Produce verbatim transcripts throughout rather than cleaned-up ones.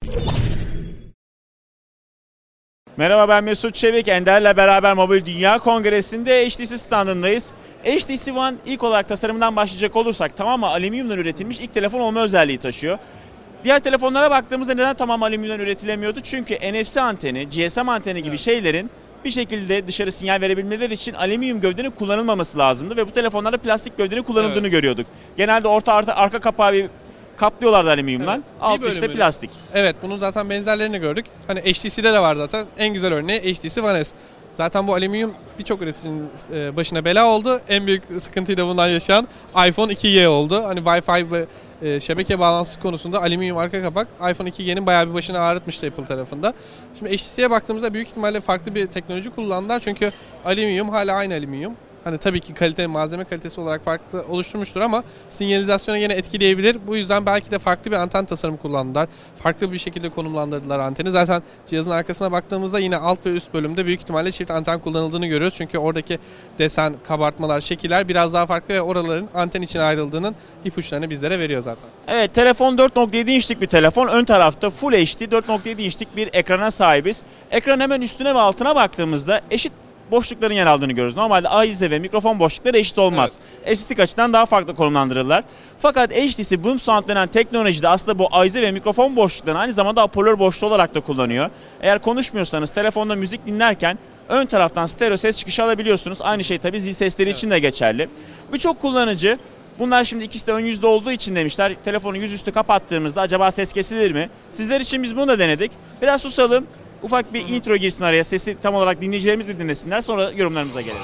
Merhaba, ben Mesut Çevik. Ender'le beraber Mobil Dünya Kongresi'nde H T C standındayız. H T C One ilk olarak tasarımından başlayacak olursak tamamen alüminyumdan üretilmiş ilk telefon olma özelliği taşıyor. Diğer telefonlara baktığımızda neden tamamen alüminyumdan üretilemiyordu? Çünkü N F C anteni, G S M anteni gibi şeylerin bir şekilde dışarı sinyal verebilmeleri için alüminyum gövdenin kullanılmaması lazımdı ve bu telefonlarda plastik gövdenin kullanıldığını evet. görüyorduk. Genelde orta arka, arka kapağı bir kaplıyorlardı alüminyumdan. Evet, alt üstte plastik. Evet, bunun zaten benzerlerini gördük. Hani H T C'de de var zaten. En güzel örneği H T C One S. Zaten bu alüminyum birçok üreticinin başına bela oldu. En büyük sıkıntıyı da bundan yaşayan iPhone iki G oldu. Hani Wi-Fi ve şebeke bağlantısı konusunda alüminyum arka kapak iPhone iki G'nin bayağı bir başını ağrıtmıştı Apple tarafında. Şimdi H T C'ye baktığımızda büyük ihtimalle farklı bir teknoloji kullandılar. Çünkü alüminyum hala aynı alüminyum. Hani tabii ki kalite, malzeme kalitesi olarak farklı oluşturmuştur ama sinyalizasyona yine etkileyebilir. Bu yüzden belki de farklı bir anten tasarımı kullandılar. Farklı bir şekilde konumlandırdılar anteni. Zaten cihazın arkasına baktığımızda yine alt ve üst bölümde büyük ihtimalle çift anten kullanıldığını görüyoruz. Çünkü oradaki desen, kabartmalar, şekiller biraz daha farklı ve oraların anten için ayrıldığının ipuçlarını bizlere veriyor zaten. Evet, telefon dört nokta yedi inçlik bir telefon. Ön tarafta Full H D dört nokta yedi inçlik bir ekrana sahibiz. Ekran hemen üstüne ve altına baktığımızda eşit boşlukların yer aldığını görüyoruz. Normalde ahize ve mikrofon boşlukları eşit olmaz. Evet. Estetik açıdan daha farklı konumlandırırlar. Fakat H T C Boom Sound denen teknolojide aslında bu ahize ve mikrofon boşluklarını aynı zamanda hoparlör boşluğu olarak da kullanıyor. Eğer konuşmuyorsanız telefonda müzik dinlerken ön taraftan stereo ses çıkışı alabiliyorsunuz. Aynı şey tabii zil sesleri evet. için de geçerli. Birçok kullanıcı, bunlar şimdi ikisi de ön yüzde olduğu için demişler, telefonu yüzüstü kapattığımızda acaba ses kesilir mi? Sizler için biz bunu da denedik. Biraz susalım. Ufak bir intro girsin araya, sesi tam olarak dinleyicilerimiz de dinlesinler, sonra yorumlarımıza gelelim.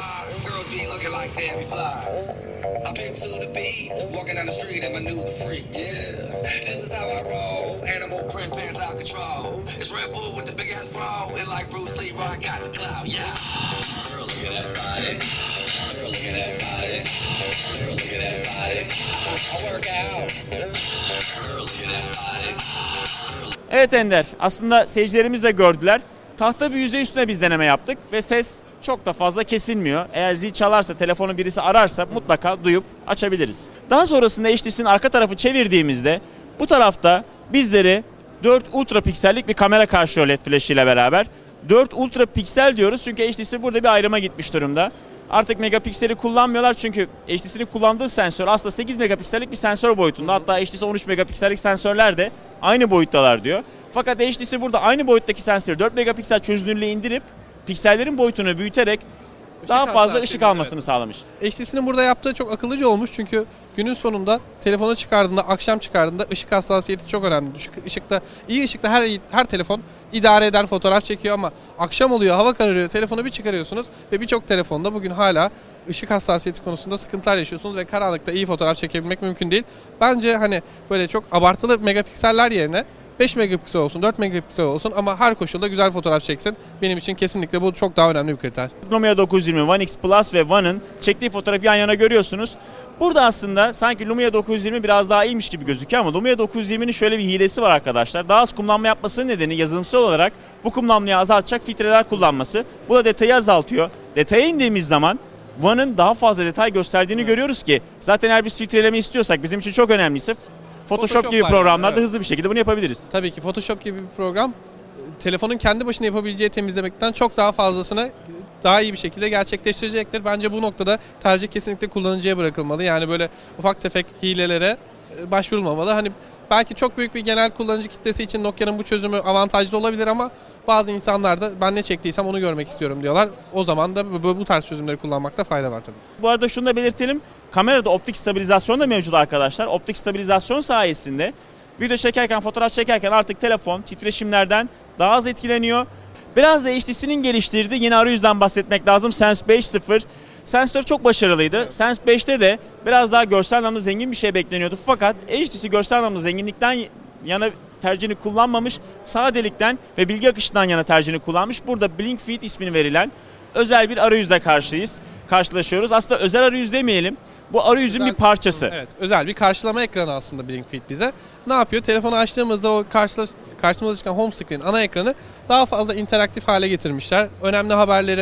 Evet Ender, aslında seyircilerimiz de gördüler. Tahta bir yüzey üstüne biz deneme yaptık ve ses çok da fazla kesilmiyor. Eğer zil çalarsa, telefonu birisi ararsa mutlaka duyup açabiliriz. Daha sonrasında H T C'nin arka tarafı çevirdiğimizde bu tarafta bizleri dört ultra piksellik bir kamera karşılıyor L E D flash ile beraber. dört ultra piksel diyoruz çünkü H T C burada bir ayrıma gitmiş durumda. Artık megapikseli kullanmıyorlar çünkü H T C'nin kullandığı sensör aslında sekiz megapiksellik bir sensör boyutunda. Hatta H T C on üç megapiksellik sensörler de aynı boyuttalar diyor. Fakat H T C burada aynı boyuttaki sensörü dört megapiksel çözünürlüğe indirip piksellerin boyutunu büyüterek Işık daha fazla ışık almasını evet. sağlamış. H T C'nin burada yaptığı çok akıllıca olmuş çünkü günün sonunda telefonu çıkardığında, akşam çıkardığında ışık hassasiyeti çok önemli. Düşük ışıkta, iyi ışıkta her her telefon idare eder, fotoğraf çekiyor ama akşam oluyor, hava kararıyor, telefonu bir çıkarıyorsunuz ve birçok telefonda bugün hala ışık hassasiyeti konusunda sıkıntılar yaşıyorsunuz ve karanlıkta iyi fotoğraf çekebilmek mümkün değil. Bence hani böyle çok abartılı megapikseller yerine beş megapiksel olsun, dört megapiksel olsun ama her koşulda güzel fotoğraf çeksin. Benim için kesinlikle bu çok daha önemli bir kriter. Lumia dokuz yüz yirmi, One X Plus ve One'ın çektiği fotoğrafı yan yana görüyorsunuz. Burada aslında sanki Lumia dokuz yüz yirmi biraz daha iyiymiş gibi gözüküyor ama Lumia dokuz yüz yirminin şöyle bir hilesi var arkadaşlar. Daha az kumlanma yapmasının nedeni yazılımsal olarak bu kumlanmayı azaltacak filtreler kullanması. Bu da detayı azaltıyor. Detaya indiğimiz zaman One'ın daha fazla detay gösterdiğini evet. görüyoruz ki zaten eğer biz filtreleme istiyorsak bizim için çok önemliyse Photoshop, Photoshop gibi programlarda yani, evet. hızlı bir şekilde bunu yapabiliriz. Tabii ki Photoshop gibi bir program telefonun kendi başına yapabileceği temizlemekten çok daha fazlasını daha iyi bir şekilde gerçekleştirecektir. Bence bu noktada tercih kesinlikle kullanıcıya bırakılmalı. Yani böyle ufak tefek hilelere başvurulmamalı. Hani belki çok büyük bir genel kullanıcı kitlesi için Nokia'nın bu çözümü avantajlı olabilir ama bazı insanlar da ben ne çektiysem onu görmek istiyorum diyorlar. O zaman da bu, bu tarz çözümleri kullanmakta fayda var tabii. Bu arada şunu da belirtelim. Kamerada optik stabilizasyon da mevcut arkadaşlar. Optik stabilizasyon sayesinde video çekerken, fotoğraf çekerken artık telefon titreşimlerden daha az etkileniyor. Biraz da H T C'nin geliştirdiği yeni arayüzden bahsetmek lazım. Sense beş nokta sıfır. Sensör çok başarılıydı. Evet. Sense beşte de biraz daha görsel anlamda zengin bir şey bekleniyordu. Fakat H T C görsel anlamda zenginlikten yana tercihini kullanmamış. Sadelikten ve bilgi akışından yana tercihini kullanmış. Burada Blink Feed ismini verilen özel bir arayüzle karşıyız. Karşılaşıyoruz. Aslında özel arayüz demeyelim. Bu arayüzün özel bir parçası. Evet, özel bir karşılama ekranı aslında Blink Feed bize. Ne yapıyor? Telefonu açtığımızda o karşıla, karşımıza çıkan home screen ana ekranı daha fazla interaktif hale getirmişler. Önemli haberleri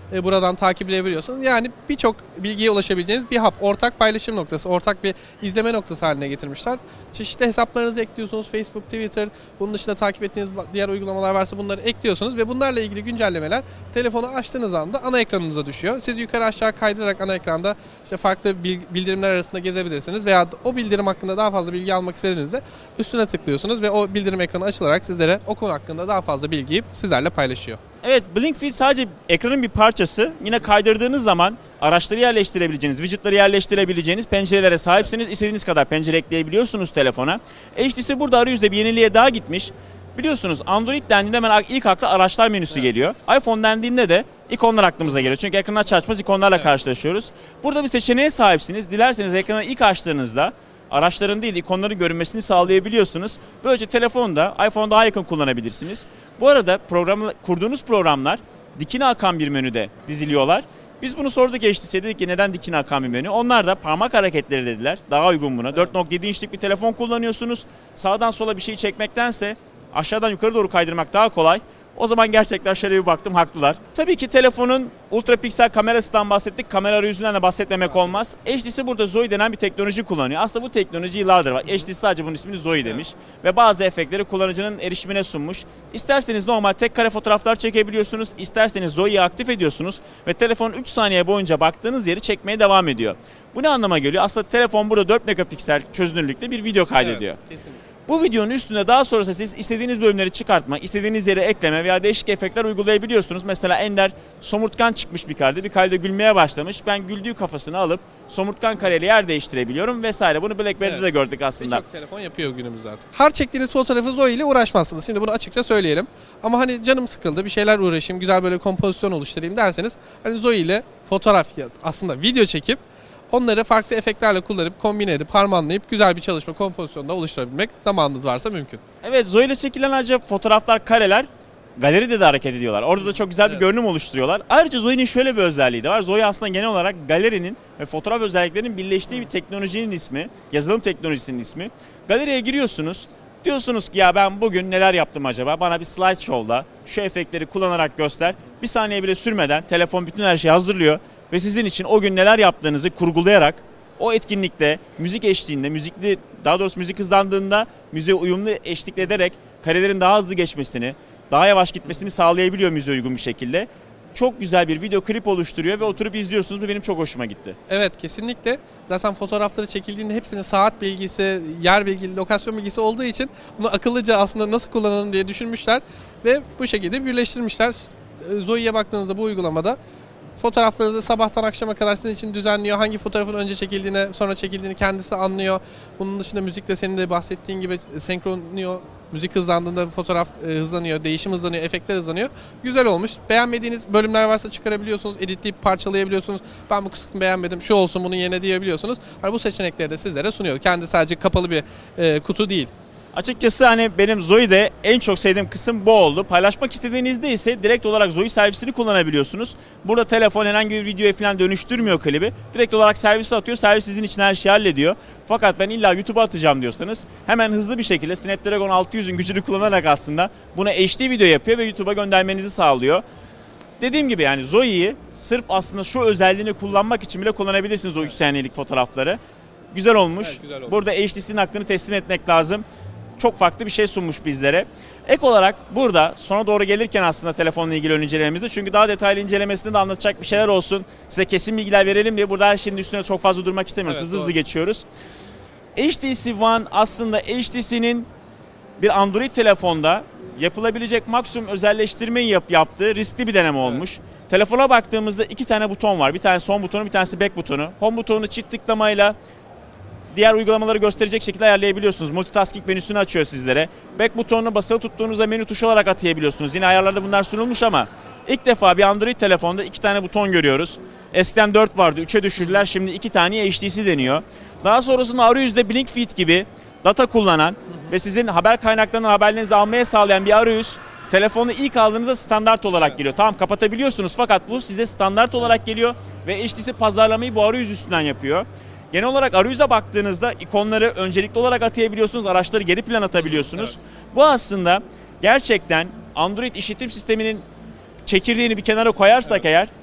e, buradan takip edebiliyorsunuz. Yani birçok bilgiye ulaşabileceğiniz bir hub. Ortak paylaşım noktası, ortak bir izleme noktası haline getirmişler. Çeşitli hesaplarınızı ekliyorsunuz. Facebook, Twitter, bunun dışında takip ettiğiniz diğer uygulamalar varsa bunları ekliyorsunuz ve bunlarla ilgili güncellemeler telefonu açtığınız anda ana ekranınıza düşüyor. Siz yukarı aşağı kaydırarak ana ekranda işte farklı bildirimler arasında gezebilirsiniz veya o bildirim hakkında daha fazla bilgi almak istediğinizde üstüne tıklıyorsunuz ve o bildirim ekranı açılarak sizlere o konu hakkında daha fazla bilgiyi sizlerle paylaşıyor. Evet, BlinkFeed sadece ekranın bir parçası. Yine kaydırdığınız zaman araçları yerleştirebileceğiniz, widget'ları yerleştirebileceğiniz pencerelere sahipsiniz. İstediğiniz kadar pencere ekleyebiliyorsunuz telefona. H T C burada arayüzde bir yeniliğe daha gitmiş. Biliyorsunuz Android dendiğinde hemen ilk akla araçlar menüsü evet. geliyor. iPhone dendiğinde de ikonlar aklımıza geliyor. Çünkü ekranı aç açmaz ikonlarla evet. karşılaşıyoruz. Burada bir seçeneğe sahipsiniz. Dilerseniz ekranı ilk açtığınızda araçların değil ikonların görünmesini sağlayabiliyorsunuz. Böylece telefonu da iPhone'da daha yakın kullanabilirsiniz. Bu arada programı, kurduğunuz programlar dikine akan bir menüde diziliyorlar. Biz bunu sorduk H T C'ye, dedik ki neden dikine akan bir menü? Onlar da parmak hareketleri dediler. Daha uygun buna. dört nokta yedi inçlik bir telefon kullanıyorsunuz. Sağdan sola bir şey çekmektense aşağıdan yukarı doğru kaydırmak daha kolay. O zaman gerçekten şöyle bir baktım, haklılar. Tabii ki telefonun ultra piksel kamerasından bahsettik. Kamera arayüzünden de bahsetmemek olmaz. H T C burada Zoe denen bir teknoloji kullanıyor. Aslında bu teknoloji yıllardır var. H T C sadece bunun ismini Zoe demiş. Ve bazı efektleri kullanıcının erişimine sunmuş. İsterseniz normal tek kare fotoğraflar çekebiliyorsunuz. İsterseniz Zoe'yi aktif ediyorsunuz. Ve telefon üç saniye boyunca baktığınız yeri çekmeye devam ediyor. Bu ne anlama geliyor? Aslında telefon burada dört megapiksel çözünürlükte bir video kaydediyor. Evet, kesinlikle. Bu videonun üstünde daha sonrasında siz istediğiniz bölümleri çıkartma, istediğiniz yere ekleme veya değişik efektler uygulayabiliyorsunuz. Mesela Ender somurtkan çıkmış bir karede, bir karede gülmeye başlamış. Ben güldüğü kafasını alıp somurtkan kareyle yer değiştirebiliyorum vesaire. Bunu BlackBerry'de evet. de gördük aslında. Birçok telefon yapıyor günümüzde artık. Her çektiğiniz fotoğrafı Zoe ile uğraşmazsınız. Şimdi bunu açıkça söyleyelim. Ama hani canım sıkıldı, bir şeyler uğraşayım, güzel böyle kompozisyon oluşturayım derseniz hani Zoe ile fotoğraf aslında video çekip onları farklı efektlerle kullanıp, kombine edip, harmanlayıp güzel bir çalışma kompozisyonda oluşturabilmek zamanınız varsa mümkün. Evet, Zoe ile çekilen ayrıca fotoğraflar, kareler galeride de hareket ediyorlar. Orada da çok güzel bir evet. görünüm oluşturuyorlar. Ayrıca Zoe'nin şöyle bir özelliği de var. Zoe aslında genel olarak galerinin ve fotoğraf özelliklerinin birleştiği bir teknolojinin ismi, yazılım teknolojisinin ismi. Galeriye giriyorsunuz. Diyorsunuz ki ya ben bugün neler yaptım acaba? Bana bir slideshow'da şu efektleri kullanarak göster. Bir saniye bile sürmeden telefon bütün her şeyi hazırlıyor. Ve sizin için o gün neler yaptığınızı kurgulayarak o etkinlikte müzik eşliğinde, müzikli, daha doğrusu müzik hızlandığında müziğe uyumlu eşlik ederek karelerin daha hızlı geçmesini, daha yavaş gitmesini sağlayabiliyor müziğe uygun bir şekilde. Çok güzel bir video klip oluşturuyor ve oturup izliyorsunuz ve benim çok hoşuma gitti. Evet, kesinlikle. Zaten fotoğrafları çekildiğinde hepsinin saat bilgisi, yer bilgisi, lokasyon bilgisi olduğu için bunu akıllıca aslında nasıl kullanalım diye düşünmüşler ve bu şekilde birleştirmişler. Zoe'ye baktığınızda bu uygulamada fotoğrafları sabahtan akşama kadar sizin için düzenliyor. Hangi fotoğrafın önce çekildiğini, sonra çekildiğini kendisi anlıyor. Bunun dışında müzik de senin de bahsettiğin gibi senkronluyor. Müzik hızlandığında fotoğraf e, hızlanıyor, değişim hızlanıyor, efektler hızlanıyor. Güzel olmuş. Beğenmediğiniz bölümler varsa çıkarabiliyorsunuz, editleyip parçalayabiliyorsunuz. Ben bu kısmını beğenmedim, şu olsun bunun yerine diyebiliyorsunuz. Hani bu seçenekleri de sizlere sunuyor. Kendi sadece kapalı bir e, kutu değil. Açıkçası hani benim Zoe'de en çok sevdiğim kısım bu oldu. Paylaşmak istediğinizde ise direkt olarak Zoe servisini kullanabiliyorsunuz. Burada telefon herhangi bir videoya falan dönüştürmüyor klibi. Direkt olarak servise atıyor. Servis sizin için her şeyi hallediyor. Fakat ben illa YouTube'a atacağım diyorsanız hemen hızlı bir şekilde Snapdragon altı yüzün gücünü kullanarak aslında buna H D video yapıyor ve YouTube'a göndermenizi sağlıyor. Dediğim gibi yani Zoe'yi sırf aslında şu özelliğini kullanmak için bile kullanabilirsiniz o üç saniyelik fotoğrafları. Güzel olmuş. Evet, güzel olmuş. Burada H D C'nin hakkını teslim etmek lazım. Çok farklı bir şey sunmuş bizlere. Ek olarak burada sona doğru gelirken aslında telefonla ilgili ön incelememizde, çünkü daha detaylı incelemesinde de anlatacak bir şeyler olsun, size kesin bilgiler verelim diye burada her şeyin üstüne çok fazla durmak istemiyoruz. Evet, hızlı doğru. hızlı geçiyoruz. H T C One aslında H T C'nin bir Android telefonda yapılabilecek maksimum özelleştirmeyi yap, yaptığı riskli bir deneme olmuş. Evet. Telefona baktığımızda iki tane buton var. Bir tanesi home butonu, bir tanesi back butonu. Home butonunu çift tıklamayla diğer uygulamaları gösterecek şekilde ayarlayabiliyorsunuz. Multitasking menüsünü açıyor sizlere. Back butonunu basılı tuttuğunuzda menü tuşu olarak atayabiliyorsunuz. Yine ayarlarda bunlar sunulmuş ama ilk defa bir Android telefonda iki tane buton görüyoruz. Eskiden dört vardı, üçe düşürdüler. Şimdi iki tane H D C deniyor. Daha sonrasında arayüzde BlinkFeed gibi data kullanan ve sizin haber kaynaklarından haberlerinizi almaya sağlayan bir arayüz. Telefonu ilk aldığınızda standart olarak geliyor. Tamam, kapatabiliyorsunuz fakat bu size standart olarak geliyor ve H T C pazarlamayı bu arayüz üstünden yapıyor. Genel olarak arayüze baktığınızda ikonları öncelikli olarak atayabiliyorsunuz, araçları geri plan atabiliyorsunuz. Evet. Bu aslında gerçekten Android işletim sisteminin çekirdeğini bir kenara koyarsak evet. eğer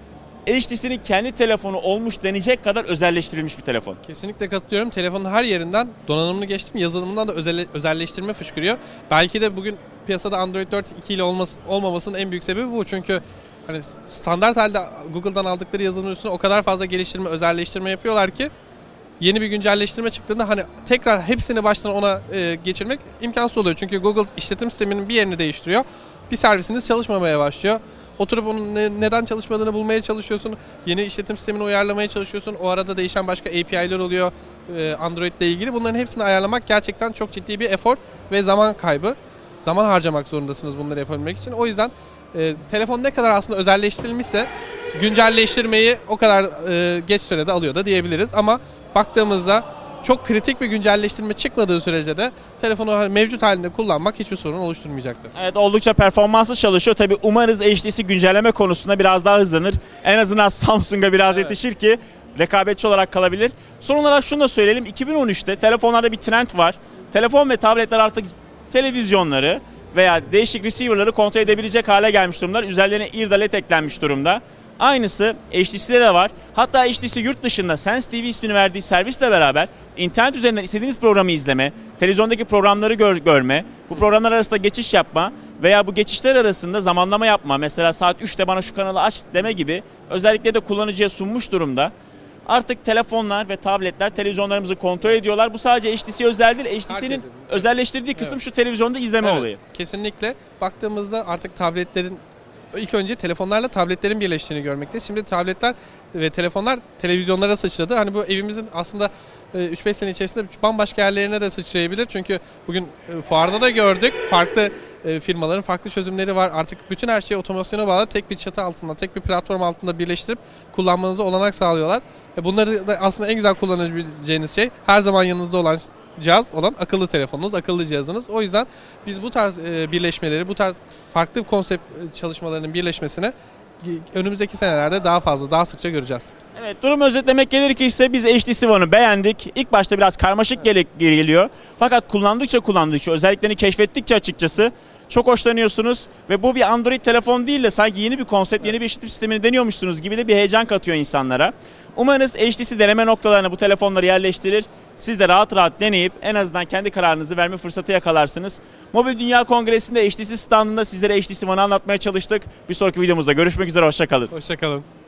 Evet. H T C'nin kendi telefonu olmuş denecek kadar özelleştirilmiş bir telefon. Kesinlikle katılıyorum. Telefonun her yerinden donanımını geçtim, yazılımından da özel, özelleştirme fışkırıyor. Belki de bugün piyasada Android dört iki ile olması, olmamasının en büyük sebebi bu. Çünkü hani standart halde Google'dan aldıkları yazılımın üstüne o kadar fazla geliştirme, özelleştirme yapıyorlar ki yeni bir güncelleştirme çıktığında hani tekrar hepsini baştan ona e, geçirmek imkansız oluyor. Çünkü Google işletim sisteminin bir yerini değiştiriyor. Bir servisiniz çalışmamaya başlıyor. Oturup onun ne, neden çalışmadığını bulmaya çalışıyorsun. Yeni işletim sistemini uyarlamaya çalışıyorsun. O arada değişen başka A P I'ler oluyor e, Android ile ilgili. Bunların hepsini ayarlamak gerçekten çok ciddi bir efor ve zaman kaybı. Zaman harcamak zorundasınız bunları yapabilmek için. O yüzden e, telefon ne kadar aslında özelleştirilmişse güncelleştirmeyi o kadar e, geç sürede alıyor da diyebiliriz. Ama baktığımızda çok kritik bir güncelleştirme çıkmadığı sürece de telefonu mevcut halinde kullanmak hiçbir sorun oluşturmayacaktır. Evet, oldukça performanslı çalışıyor. Tabii umarız H T C güncelleme konusunda biraz daha hızlanır. En azından Samsung'a biraz Evet. yetişir ki rekabetçi olarak kalabilir. Son olarak şunu da söyleyelim. iki bin on üçte telefonlarda bir trend var. Telefon ve tabletler artık televizyonları veya değişik receiver'ları kontrol edebilecek hale gelmiş durumlar. Üzerlerine I R D A L E D eklenmiş durumda. Aynısı H T C'de de var. Hatta H T C yurt dışında Sense T V ismini verdiği servisle beraber internet üzerinden istediğiniz programı izleme, televizyondaki programları gör, görme, bu programlar arasında geçiş yapma veya bu geçişler arasında zamanlama yapma. Mesela saat üçte bana şu kanalı aç deme gibi özellikle de kullanıcıya sunmuş durumda. Artık telefonlar ve tabletler televizyonlarımızı kontrol ediyorlar. Bu sadece H T C özel değil. H T C'nin Herkesin. özelleştirdiği kısım Evet. şu televizyonda izleme Evet, olayı. kesinlikle. Baktığımızda artık tabletlerin ilk önce telefonlarla tabletlerin birleştiğini görmekteyiz. Şimdi tabletler ve telefonlar televizyonlara sıçradı. Hani bu evimizin aslında üç beş sene içerisinde bambaşka yerlerine de sıçrayabilir. Çünkü bugün fuarda da gördük. Farklı firmaların farklı çözümleri var. Artık bütün her şeyi otomasyona bağlı tek bir çatı altında, tek bir platform altında birleştirip kullanmanıza olanak sağlıyorlar. Bunları da aslında en güzel kullanabileceğiniz şey her zaman yanınızda olan cihaz olan akıllı telefonunuz, akıllı cihazınız. O yüzden biz bu tarz birleşmeleri, bu tarz farklı konsept çalışmalarının birleşmesine önümüzdeki senelerde daha fazla, daha sıkça göreceğiz. Evet, durumu özetlemek gerekirse biz H T C One'u beğendik. İlk başta biraz karmaşık gele- geliyor. Fakat kullandıkça kullandıkça, özelliklerini keşfettikçe açıkçası çok hoşlanıyorsunuz. Ve bu bir Android telefon değil de sanki yeni bir konsept, yeni bir işletim sistemini deniyormuşsunuz gibi de bir heyecan katıyor insanlara. Umarız H T C deneme noktalarına bu telefonları yerleştirir. Siz de rahat rahat deneyip en azından kendi kararınızı verme fırsatı yakalarsınız. Mobil Dünya Kongresi'nde H T C standında sizlere H T C One'u anlatmaya çalıştık. Bir sonraki videomuzda görüşmek üzere, hoşça kalın. Hoşça kalın.